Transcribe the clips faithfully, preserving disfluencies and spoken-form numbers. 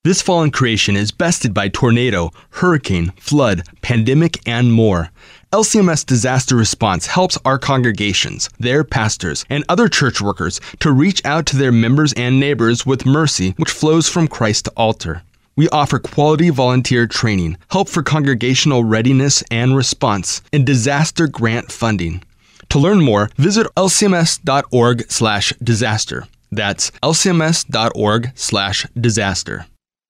This fallen creation is bested by tornado, hurricane, flood, pandemic, and more. L C M S Disaster Response helps our congregations, their pastors, and other church workers to reach out to their members and neighbors with mercy which flows from Christ to altar. We offer quality volunteer training, help for congregational readiness and response, and disaster grant funding. To learn more, visit L C M S dot org slash disaster. That's L C M S dot org slash disaster.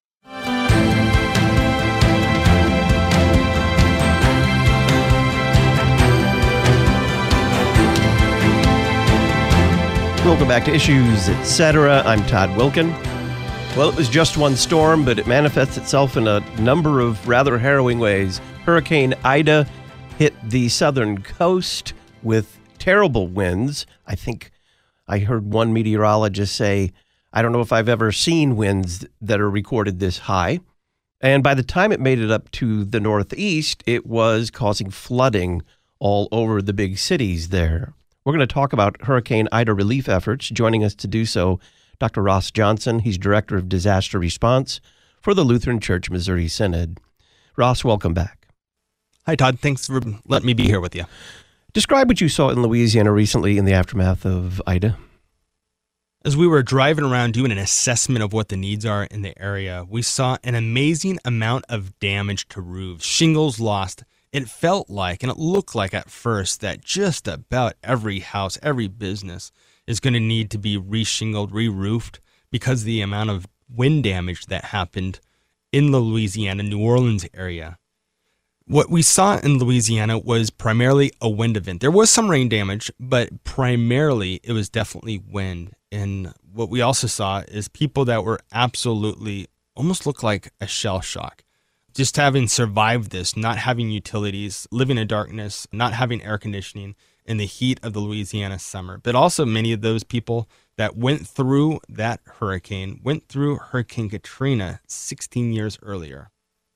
Welcome back to Issues, et cetera. I'm Todd Wilkin. Well, it was just one storm, but it manifests itself in a number of rather harrowing ways. Hurricane Ida hit the southern coast with terrible winds. I think I heard one meteorologist say, I don't know if I've ever seen winds that are recorded this high. And by the time it made it up to the northeast, it was causing flooding all over the big cities there. We're going to talk about Hurricane Ida relief efforts. Joining us to do so, Doctor Ross Johnson. He's Director of Disaster Response for the Lutheran Church Missouri Synod. Ross, welcome back. Hi, Todd. Thanks for letting me be here with you. Describe what you saw in Louisiana recently in the aftermath of Ida. As we were driving around doing an assessment of what the needs are in the area, we saw an amazing amount of damage to roofs, shingles lost. It felt like, and it looked like at first, that just about every house, every business is going to need to be re-shingled, re-roofed because of the amount of wind damage that happened in the Louisiana, New Orleans area. What we saw in Louisiana was primarily a wind event. There was some rain damage, but primarily it was definitely wind. And what we also saw is people that were absolutely, almost looked like a shell shock. Just having survived this, not having utilities, living in darkness, not having air conditioning in the heat of the Louisiana summer. But also many of those people that went through that hurricane, went through Hurricane Katrina sixteen years earlier.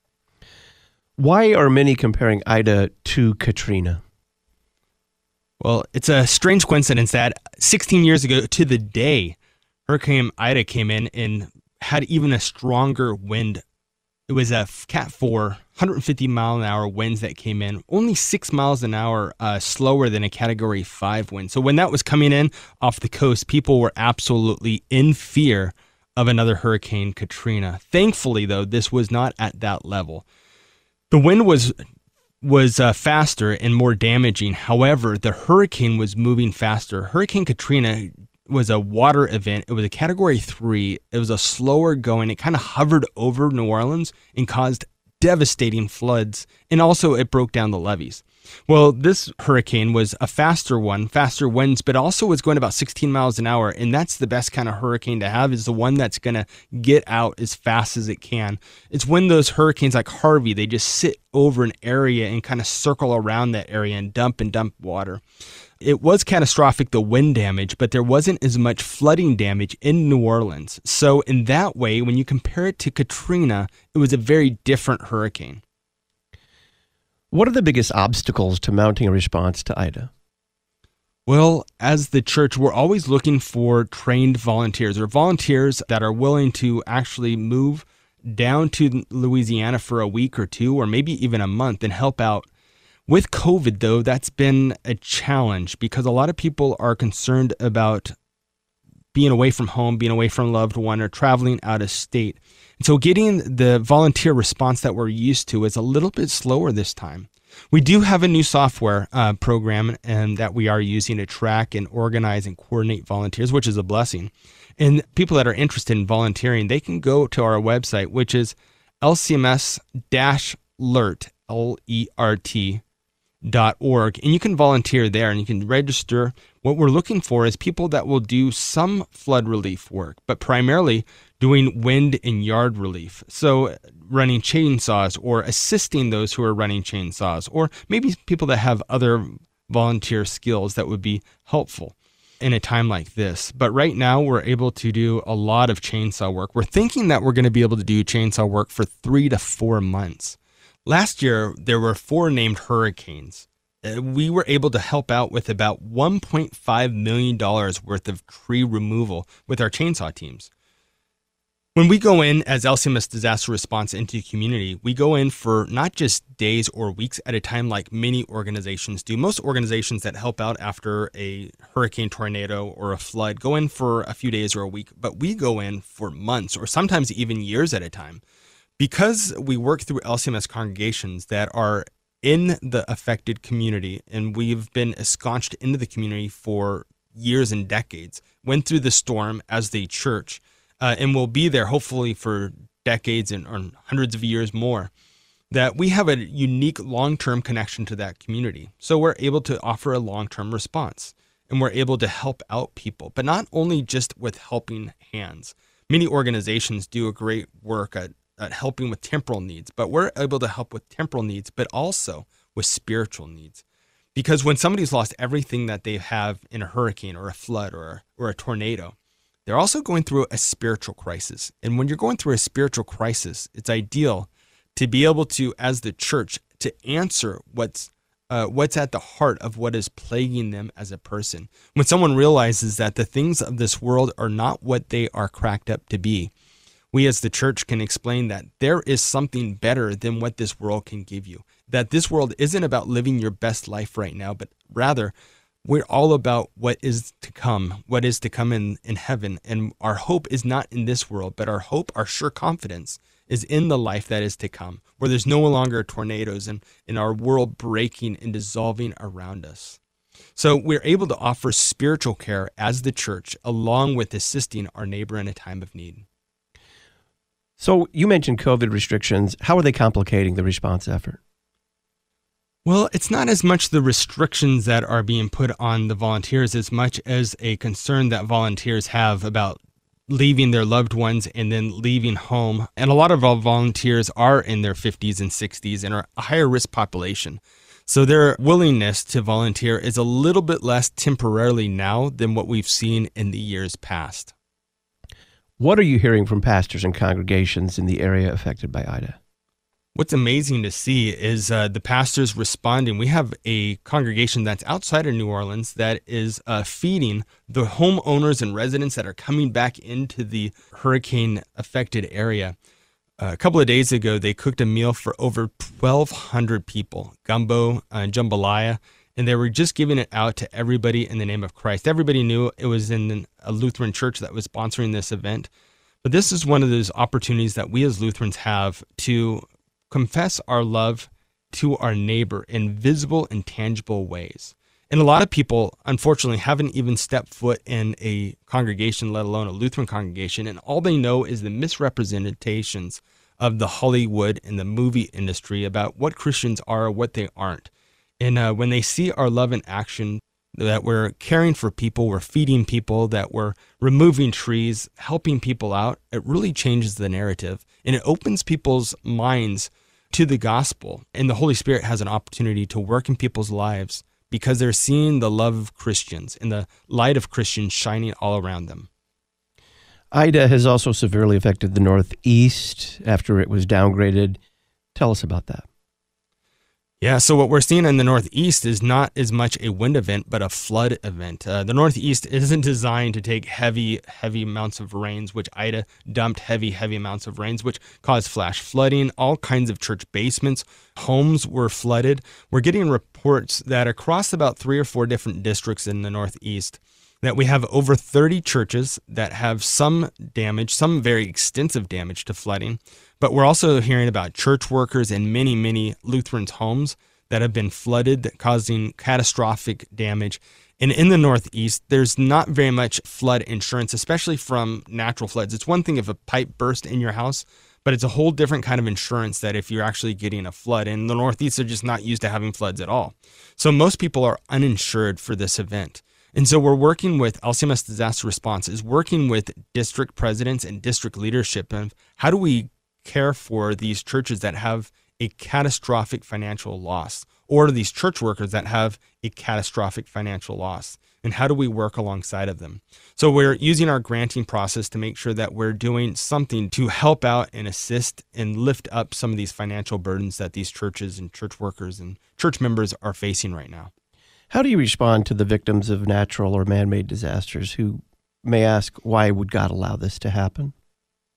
Why are many comparing Ida to Katrina? Well, it's a strange coincidence that sixteen years ago to the day, Hurricane Ida came in and had even a stronger wind. It was a Cat four, one hundred fifty mile an hour winds that came in, only six miles an hour uh, slower than a Category five wind. So when that was coming in off the coast, people were absolutely in fear of another Hurricane Katrina. Thankfully, though, this was not at that level. The wind was was uh, faster and more damaging. However, the hurricane was moving faster. Hurricane Katrina was a water event. It was a Category three. It was a slower going. It kind of hovered over New Orleans and caused devastating floods. And also it broke down the levees. Well, this hurricane was a faster one, faster winds, but also was going about sixteen miles an hour. And that's the best kind of hurricane to have, is the one that's going to get out as fast as it can. It's when those hurricanes like Harvey, they just sit over an area and kind of circle around that area and dump and dump water. It was catastrophic, the wind damage, but there wasn't as much flooding damage in New Orleans. So in that way, when you compare it to Katrina, it was a very different hurricane. What are the biggest obstacles to mounting a response to Ida? Well, as the church, we're always looking for trained volunteers or volunteers that are willing to actually move down to Louisiana for a week or two, or maybe even a month, and help out. With COVID, though, that's been a challenge because a lot of people are concerned about being away from home, being away from a loved one, or traveling out of state. And so getting the volunteer response that we're used to is a little bit slower this time. We do have a new software uh, program and that we are using to track and organize and coordinate volunteers, which is a blessing. And people that are interested in volunteering, they can go to our website, which is L C M S dash alert, L E R T, dot org, and you can volunteer there and you can register. What we're looking for is people that will do some flood relief work, but primarily doing wind and yard relief. So running chainsaws or assisting those who are running chainsaws, or maybe people that have other volunteer skills that would be helpful in a time like this. But right now we're able to do a lot of chainsaw work. We're thinking that we're going to be able to do chainsaw work for three to four months. Last year, there were four named hurricanes. Uh, we were able to help out with about one point five million dollars worth of tree removal with our chainsaw teams. When we go in as L C M S Disaster Response into the community, we go in for not just days or weeks at a time like many organizations do. Most organizations that help out after a hurricane, tornado, or a flood go in for a few days or a week, but we go in for months or sometimes even years at a time. Because we work through L C M S congregations that are in the affected community, and we've been ensconced into the community for years and decades, went through the storm as the church, Uh, and will be there hopefully for decades and or hundreds of years more, that we have a unique long-term connection to that community. So we're able to offer a long-term response, and we're able to help out people, but not only just with helping hands. Many organizations do a great work at, at helping with temporal needs, but we're able to help with temporal needs, but also with spiritual needs. Because when somebody's lost everything that they have in a hurricane or a flood or, or a tornado, they're also going through a spiritual crisis. And when you're going through a spiritual crisis, it's ideal to be able to, as the church, to answer what's uh, what's at the heart of what is plaguing them as a person. When someone realizes that the things of this world are not what they are cracked up to be, we as the church can explain that there is something better than what this world can give you. That this world isn't about living your best life right now, but rather we're all about what is to come, what is to come in, in heaven. And our hope is not in this world, but our hope, our sure confidence is in the life that is to come, where there's no longer tornadoes and, and our world breaking and dissolving around us. So we're able to offer spiritual care as the church, along with assisting our neighbor in a time of need. So you mentioned COVID restrictions. How are they complicating the response effort? Well, it's not as much the restrictions that are being put on the volunteers as much as a concern that volunteers have about leaving their loved ones and then leaving home. And a lot of our volunteers are in their fifties and sixties and are a higher risk population. So their willingness to volunteer is a little bit less temporarily now than what we've seen in the years past. What are you hearing from pastors and congregations in the area affected by Ida? What's amazing to see is uh, the pastors responding. We have a congregation that's outside of New Orleans that is uh, feeding the homeowners and residents that are coming back into the hurricane-affected area. Uh, a couple of days ago, they cooked a meal for over twelve hundred people, gumbo and jambalaya, and they were just giving it out to everybody in the name of Christ. Everybody knew it was in a Lutheran church that was sponsoring this event. But this is one of those opportunities that we as Lutherans have to confess our love to our neighbor in visible and tangible ways. And a lot of people, unfortunately, haven't even stepped foot in a congregation, let alone a Lutheran congregation, and all they know is the misrepresentations of the Hollywood and the movie industry about what Christians are or what they aren't. And uh, when they see our love in action, that we're caring for people, we're feeding people, that we're removing trees, helping people out, it really changes the narrative. And it opens people's minds to the gospel. And the Holy Spirit has an opportunity to work in people's lives because they're seeing the love of Christians and the light of Christians shining all around them. Ida has also severely affected the Northeast after it was downgraded. Tell us about that. Yeah, so what we're seeing in the Northeast is not as much a wind event, but a flood event. Uh, the Northeast isn't designed to take heavy, heavy amounts of rains, which Ida dumped heavy, heavy amounts of rains, which caused flash flooding. All kinds of church basements, homes were flooded. We're getting reports that across about three or four different districts in the Northeast, that we have over thirty churches that have some damage, some very extensive damage to flooding. But we're also hearing about church workers and many, many Lutherans' homes that have been flooded, causing catastrophic damage. And in the Northeast, there's not very much flood insurance, especially from natural floods. It's one thing if a pipe burst in your house, but it's a whole different kind of insurance that if you're actually getting a flood. And the Northeast are just not used to having floods at all. So most people are uninsured for this event. And so we're working with L C M S Disaster Response, is working with district presidents and district leadership of how do we care for these churches that have a catastrophic financial loss, or these church workers that have a catastrophic financial loss, and how do we work alongside of them? So we're using our granting process to make sure that we're doing something to help out and assist and lift up some of these financial burdens that these churches and church workers and church members are facing right now. How do you respond to the victims of natural or man-made disasters who may ask, why would God allow this to happen?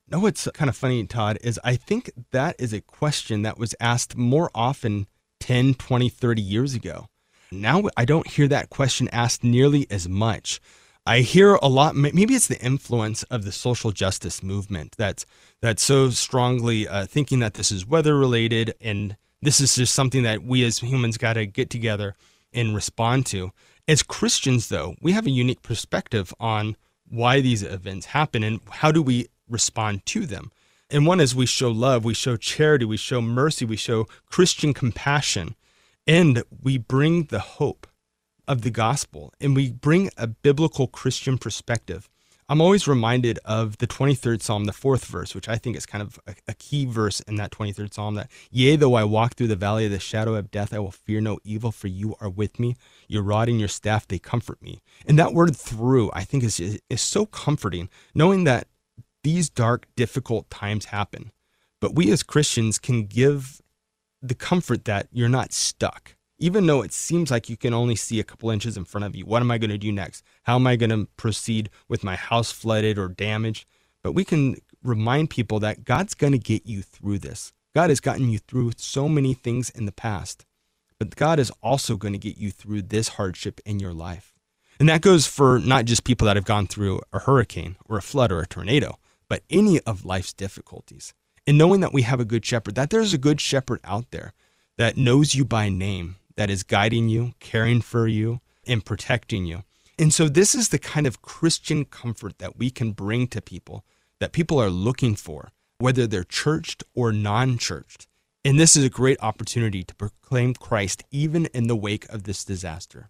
No, what's kind of funny, Todd, is I think that is a question that was asked more often ten, twenty, thirty years ago. Now I don't hear that question asked nearly as much. I hear a lot, maybe it's the influence of the social justice movement that's, that's so strongly uh, thinking that this is weather-related and this is just something that we as humans got to get together and respond to. As Christians, though, we have a unique perspective on why these events happen and how do we respond to them. And one is we show love, we show charity, we show mercy, we show Christian compassion, and we bring the hope of the gospel, and we bring a biblical Christian perspective. I'm always reminded of the twenty-third Psalm, the fourth verse, which I think is kind of a, a key verse in that twenty-third Psalm, that, yea, though I walk through the valley of the shadow of death, I will fear no evil, for you are with me. Your rod and your staff, they comfort me. And that word through, I think, is, is so comforting, knowing that these dark, difficult times happen. But we as Christians can give the comfort that you're not stuck. Even though it seems like you can only see a couple inches in front of you, what am I going to do next? How am I going to proceed with my house flooded or damaged? But we can remind people that God's going to get you through this. God has gotten you through so many things in the past, but God is also going to get you through this hardship in your life. And that goes for not just people that have gone through a hurricane or a flood or a tornado, but any of life's difficulties. And knowing that we have a good shepherd, that there's a good shepherd out there that knows you by name, that is guiding you, caring for you, and protecting you. And so this is the kind of Christian comfort that we can bring to people, that people are looking for, whether they're churched or non-churched. And this is a great opportunity to proclaim Christ even in the wake of this disaster.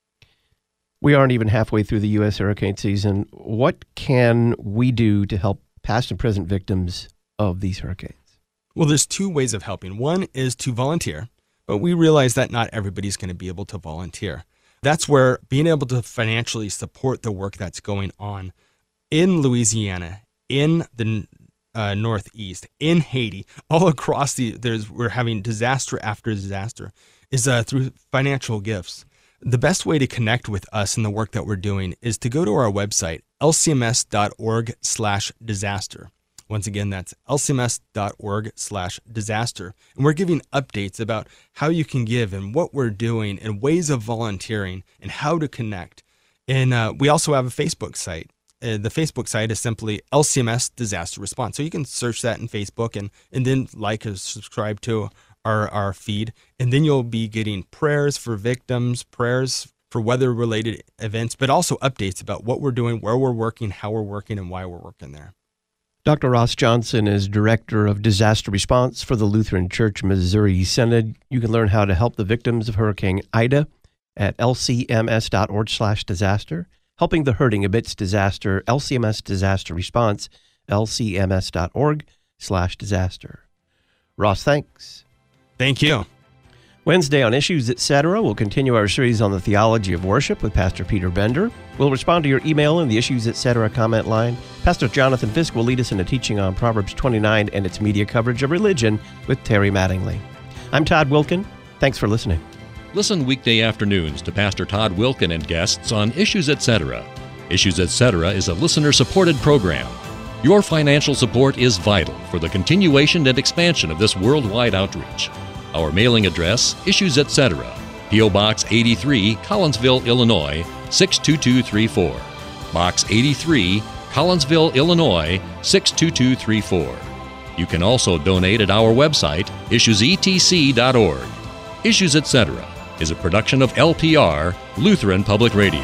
We aren't even halfway through the U S hurricane season. What can we do to help past and present victims of these hurricanes? Well, there's two ways of helping. One is to volunteer, but we realize that not everybody's going to be able to volunteer. That's where being able to financially support the work that's going on in Louisiana, in the uh, Northeast, in Haiti, all across the, there's we're having disaster after disaster, is uh, through financial gifts. The best way to connect with us and the work that we're doing is to go to our website, l c m s dot org slash disaster. Once again, that's l c m s dot org slash disaster. And we're giving updates about how you can give and what we're doing and ways of volunteering and how to connect. And uh, we also have a Facebook site. Uh, the Facebook site is simply L C M S Disaster Response. So you can search that in Facebook and, and then like or subscribe to our, our feed. And then you'll be getting prayers for victims, prayers for weather-related events, but also updates about what we're doing, where we're working, how we're working, and why we're working there. Doctor Ross Johnson is Director of Disaster Response for the Lutheran Church Missouri Synod. You can learn how to help the victims of Hurricane Ida at l c m s dot org slash disaster. Helping the hurting amidst disaster, L C M S Disaster Response, l c m s dot org slash disaster. Ross, thanks. Thank you. Wednesday on Issues, et cetera, we'll continue our series on the theology of worship with Pastor Peter Bender. We'll respond to your email in the Issues, et cetera comment line. Pastor Jonathan Fisk will lead us in a teaching on Proverbs twenty-nine and its media coverage of religion with Terry Mattingly. I'm Todd Wilkin. Thanks for listening. Listen weekday afternoons to Pastor Todd Wilkin and guests on Issues, et cetera. Issues, et cetera is a listener-supported program. Your financial support is vital for the continuation and expansion of this worldwide outreach. Our mailing address, Issues, et cetera, P O. Box eighty-three, Collinsville, Illinois, six two two three four. Box eighty-three, Collinsville, Illinois, six two two three four. You can also donate at our website, issues e t c dot org. Issues, et cetera is a production of L P R, Lutheran Public Radio.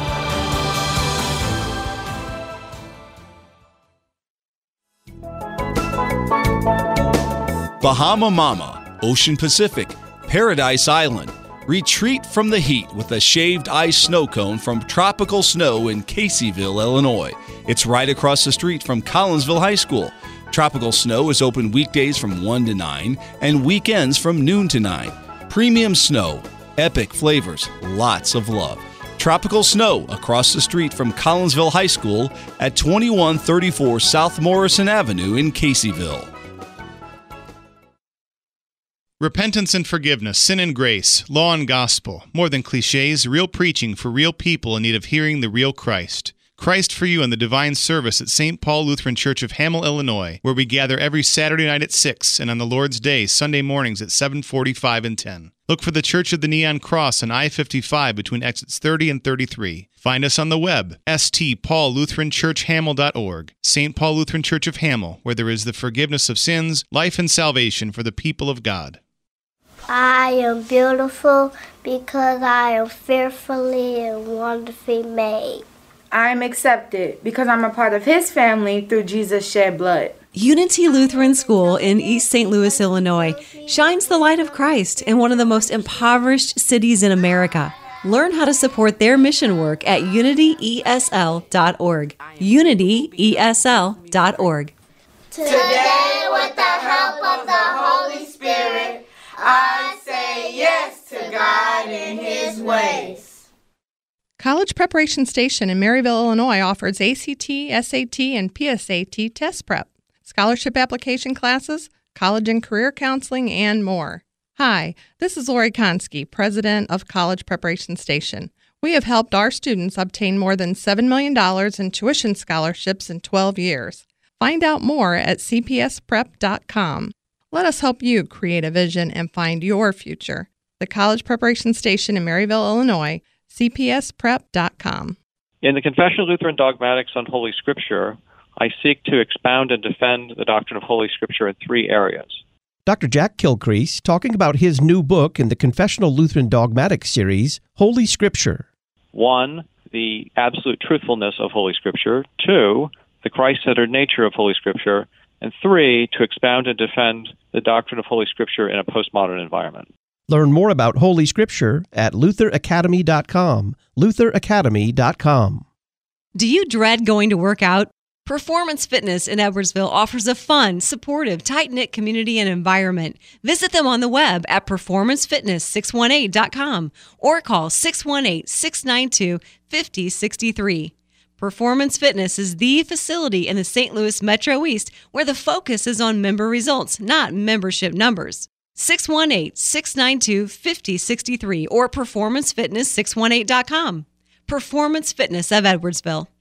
Bahama Mama, Ocean Pacific, Paradise Island. Retreat from the heat with a shaved ice snow cone from Tropical Snow in Caseyville, Illinois. It's right across the street from Collinsville High School. Tropical Snow is open weekdays from one to nine and weekends from noon to nine. Premium snow, epic flavors, lots of love. Tropical Snow across the street from Collinsville High School at twenty-one thirty-four South Morrison Avenue in Caseyville. Repentance and forgiveness, sin and grace, law and gospel. More than cliches, real preaching for real people in need of hearing the real Christ. Christ for You and the Divine Service at Saint Paul Lutheran Church of Hamel, Illinois, where we gather every Saturday night at six and on the Lord's Day, Sunday mornings at seven forty-five and ten. Look for the Church of the Neon Cross on I fifty-five between exits thirty and thirty-three. Find us on the web, s t paul lutheran church hamel dot org. Saint Paul Lutheran Church of Hamel, where there is the forgiveness of sins, life, and salvation for the people of God. I am beautiful because I am fearfully and wonderfully made. I am accepted because I'm a part of His family through Jesus' shed blood. Unity Lutheran School in East Saint Louis, Illinois, shines the light of Christ in one of the most impoverished cities in America. Learn how to support their mission work at unity e s l dot org. unity e s l dot org. Today, with the help of the Holy Spirit, I say yes to God and His ways. College Preparation Station in Maryville, Illinois offers A C T, S A T, and P S A T test prep, scholarship application classes, college and career counseling, and more. Hi, this is Lori Konski, president of College Preparation Station. We have helped our students obtain more than seven million dollars in tuition scholarships in twelve years. Find out more at c p s prep dot com. Let us help you create a vision and find your future. The College Preparation Station in Maryville, Illinois, c p s prep dot com. In the Confession of Lutheran Dogmatics on Holy Scripture, I seek to expound and defend the doctrine of Holy Scripture in three areas. Doctor Jack Kilcrease talking about his new book in the Confessional Lutheran Dogmatics series, Holy Scripture. One, the absolute truthfulness of Holy Scripture. Two, the Christ-centered nature of Holy Scripture. And three, to expound and defend the doctrine of Holy Scripture in a postmodern environment. Learn more about Holy Scripture at luther academy dot com. luther academy dot com. Do you dread going to work out? Performance Fitness in Edwardsville offers a fun, supportive, tight-knit community and environment. Visit them on the web at performance fitness six one eight dot com or call six one eight, six nine two, five zero six three. Performance Fitness is the facility in the Saint Louis Metro East where the focus is on member results, not membership numbers. six one eight, six nine two, five zero six three or performance fitness six one eight dot com. Performance Fitness of Edwardsville.